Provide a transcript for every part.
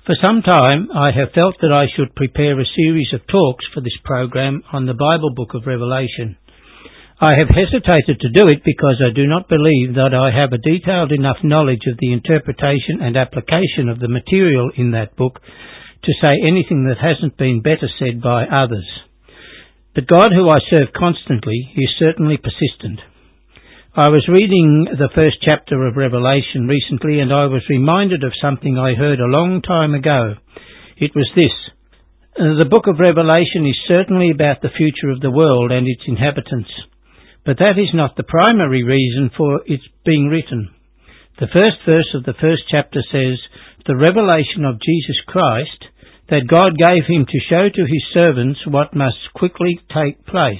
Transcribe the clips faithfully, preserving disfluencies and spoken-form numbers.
For some time I have felt that I should prepare a series of talks for this program on the Bible book of Revelation. I have hesitated to do it because I do not believe that I have a detailed enough knowledge of the interpretation and application of the material in that book to say anything that hasn't been better said by others. But God, who I serve constantly, is certainly persistent. I was reading the first chapter of Revelation recently, and I was reminded of something I heard a long time ago. It was this: the book of Revelation is certainly about the future of the world and its inhabitants, but that is not the primary reason for its being written. The first verse of the first chapter says, "The revelation of Jesus Christ, that God gave him to show to his servants what must quickly take place."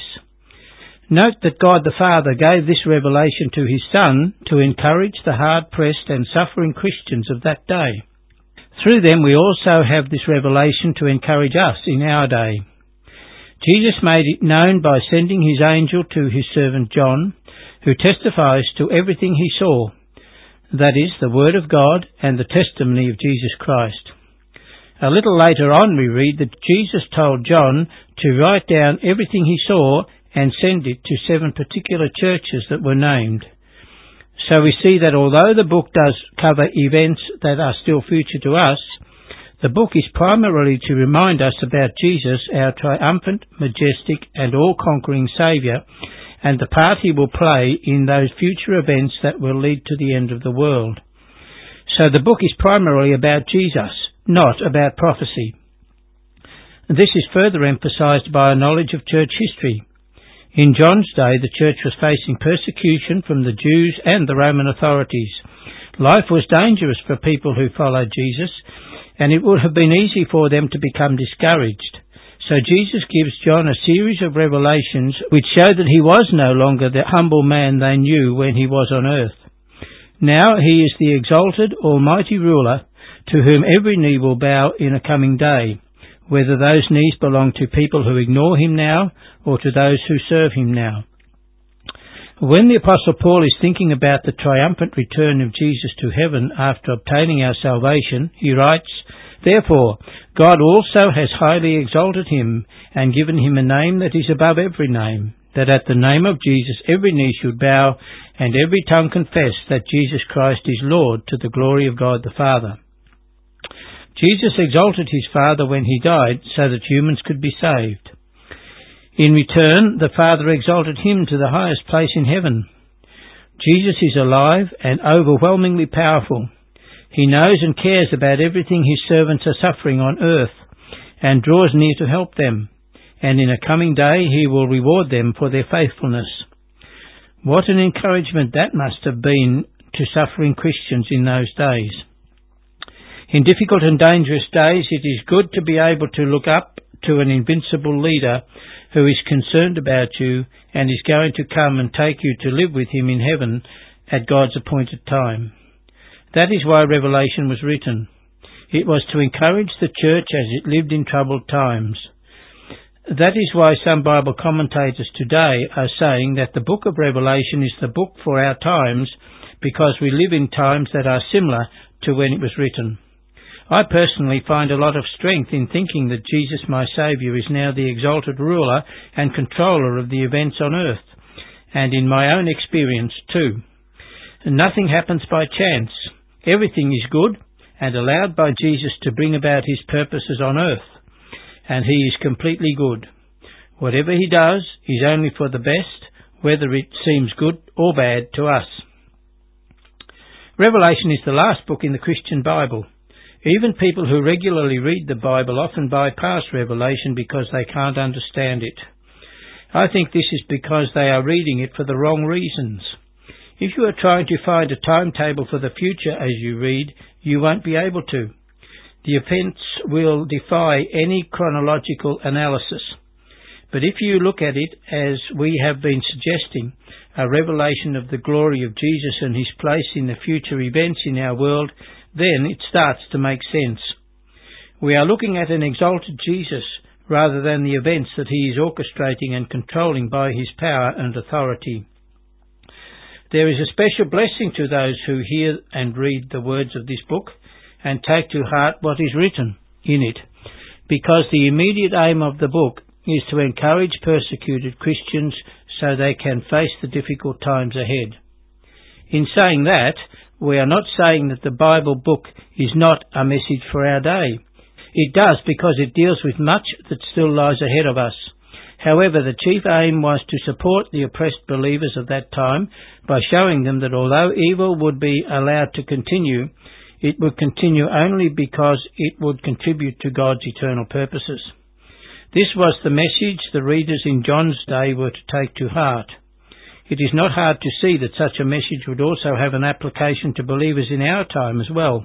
Note that God the Father gave this revelation to his Son to encourage the hard-pressed and suffering Christians of that day. Through them we also have this revelation to encourage us in our day. Jesus made it known by sending his angel to his servant John, who testifies to everything he saw, that is, the Word of God and the testimony of Jesus Christ. A little later on we read that Jesus told John to write down everything he saw and send it to seven particular churches that were named. So we see that although the book does cover events that are still future to us, the book is primarily to remind us about Jesus, our triumphant, majestic and all-conquering Saviour, and the part he will play in those future events that will lead to the end of the world. So the book is primarily about Jesus, not about prophecy. This is further emphasised by a knowledge of church history. In John's day, the church was facing persecution from the Jews and the Roman authorities. Life was dangerous for people who followed Jesus, and it would have been easy for them to become discouraged. So Jesus gives John a series of revelations which show that he was no longer the humble man they knew when he was on earth. Now he is the exalted, almighty ruler to whom every knee will bow in a coming day, whether those knees belong to people who ignore him now or to those who serve him now. When the Apostle Paul is thinking about the triumphant return of Jesus to heaven after obtaining our salvation, he writes, "Therefore God also has highly exalted him and given him a name that is above every name, that at the name of Jesus every knee should bow and every tongue confess that Jesus Christ is Lord, to the glory of God the Father." Jesus exalted his Father when he died so that humans could be saved. In return, the Father exalted him to the highest place in heaven. Jesus is alive and overwhelmingly powerful. He knows and cares about everything his servants are suffering on earth and draws near to help them, and in a coming day he will reward them for their faithfulness. What an encouragement that must have been to suffering Christians in those days. In difficult and dangerous days, it is good to be able to look up to an invincible leader who is concerned about you and is going to come and take you to live with him in heaven at God's appointed time. That is why Revelation was written. It was to encourage the church as it lived in troubled times. That is why some Bible commentators today are saying that the book of Revelation is the book for our times, because we live in times that are similar to when it was written. I personally find a lot of strength in thinking that Jesus, my Saviour, is now the exalted ruler and controller of the events on earth, and in my own experience too. Nothing happens by chance. Everything is good and allowed by Jesus to bring about his purposes on earth, and he is completely good. Whatever he does is only for the best, whether it seems good or bad to us. Revelation is the last book in the Christian Bible. Even people who regularly read the Bible often bypass Revelation because they can't understand it. I think this is because they are reading it for the wrong reasons. If you are trying to find a timetable for the future as you read, you won't be able to. The events will defy any chronological analysis. But if you look at it as we have been suggesting, a revelation of the glory of Jesus and his place in the future events in our world, then it starts to make sense. We are looking at an exalted Jesus rather than the events that he is orchestrating and controlling by his power and authority. There is a special blessing to those who hear and read the words of this book, and take to heart what is written in it, because the immediate aim of the book is to encourage persecuted Christians so they can face the difficult times ahead. In saying that, we are not saying that the Bible book is not a message for our day. It does, because it deals with much that still lies ahead of us. However, the chief aim was to support the oppressed believers of that time by showing them that although evil would be allowed to continue, it would continue only because it would contribute to God's eternal purposes. This was the message the readers in John's day were to take to heart. It is not hard to see that such a message would also have an application to believers in our time as well.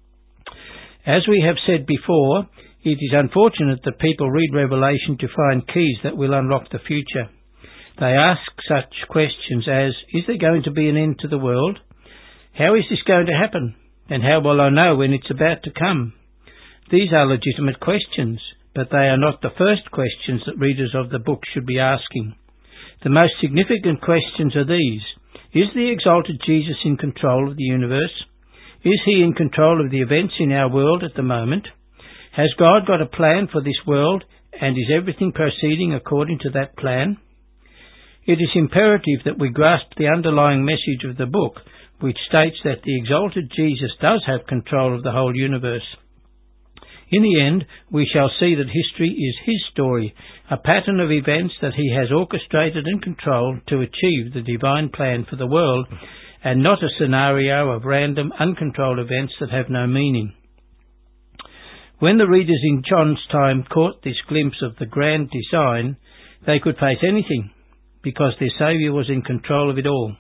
As we have said before, it is unfortunate that people read Revelation to find keys that will unlock the future. They ask such questions as, is there going to be an end to the world? How is this going to happen? And how will I know when it's about to come? These are legitimate questions, but they are not the first questions that readers of the book should be asking. The most significant questions are these. Is the exalted Jesus in control of the universe? Is he in control of the events in our world at the moment? Has God got a plan for this world, and is everything proceeding according to that plan? It is imperative that we grasp the underlying message of the book, which states that the exalted Jesus does have control of the whole universe. In the end, we shall see that history is his story, a pattern of events that he has orchestrated and controlled to achieve the divine plan for the world, and not a scenario of random, uncontrolled events that have no meaning. When the readers in John's time caught this glimpse of the grand design, they could face anything, because their Saviour was in control of it all.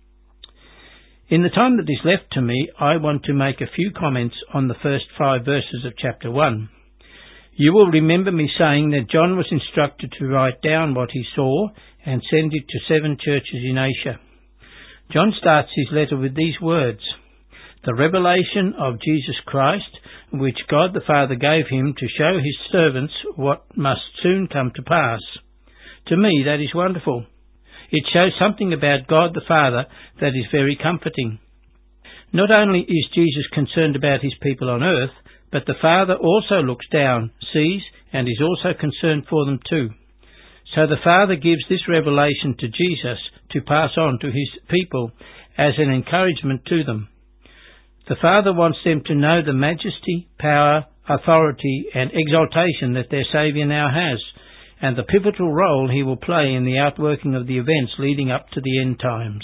In the time that is left to me, I want to make a few comments on the first five verses of chapter one. You will remember me saying that John was instructed to write down what he saw and send it to seven churches in Asia. John starts his letter with these words, "The revelation of Jesus Christ, which God the Father gave him to show his servants what must soon come to pass." To me, that is wonderful. It shows something about God the Father that is very comforting. Not only is Jesus concerned about his people on earth, but the Father also looks down, sees, and is also concerned for them too. So the Father gives this revelation to Jesus to pass on to his people as an encouragement to them. The Father wants them to know the majesty, power, authority, and exaltation that their Saviour now has, and the pivotal role he will play in the outworking of the events leading up to the end times.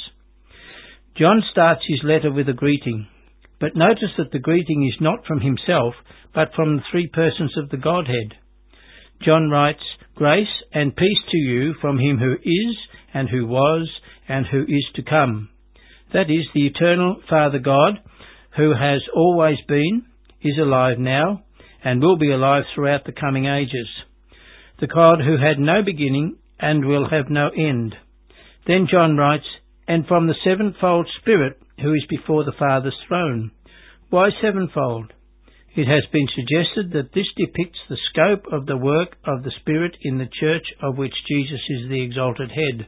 John starts his letter with a greeting, but notice that the greeting is not from himself, but from the three persons of the Godhead. John writes, "Grace and peace to you from him who is, and who was, and who is to come." That is, the eternal Father God, who has always been, is alive now, and will be alive throughout the coming ages. The God who had no beginning and will have no end. Then John writes, "And from the sevenfold Spirit who is before the Father's throne." Why sevenfold? It has been suggested that this depicts the scope of the work of the Spirit in the church of which Jesus is the exalted head.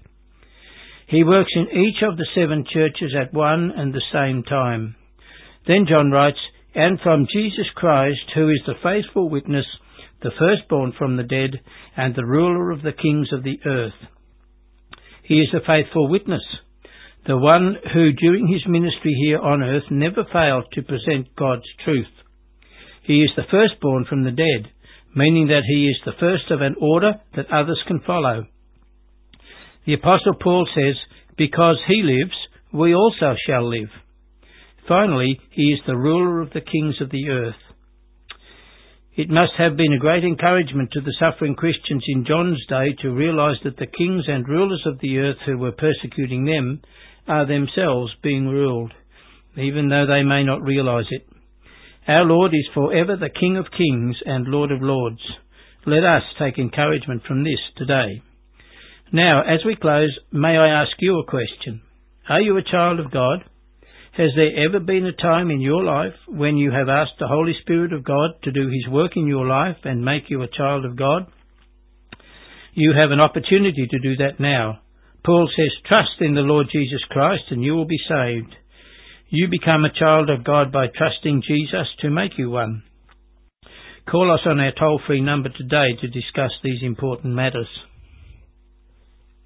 He works in each of the seven churches at one and the same time. Then John writes, "And from Jesus Christ, who is the faithful witness, the firstborn from the dead, and the ruler of the kings of the earth." He is the faithful witness, the one who during his ministry here on earth never failed to present God's truth. He is the firstborn from the dead, meaning that he is the first of an order that others can follow. The Apostle Paul says, "Because he lives, we also shall live." Finally, he is the ruler of the kings of the earth. It must have been a great encouragement to the suffering Christians in John's day to realize that the kings and rulers of the earth who were persecuting them are themselves being ruled, even though they may not realize it. Our Lord is forever the King of kings and Lord of lords. Let us take encouragement from this today. Now, as we close, may I ask you a question? Are you a child of God? Has there ever been a time in your life when you have asked the Holy Spirit of God to do his work in your life and make you a child of God? You have an opportunity to do that now. Paul says, "Trust in the Lord Jesus Christ and you will be saved." You become a child of God by trusting Jesus to make you one. Call us on our toll-free number today to discuss these important matters.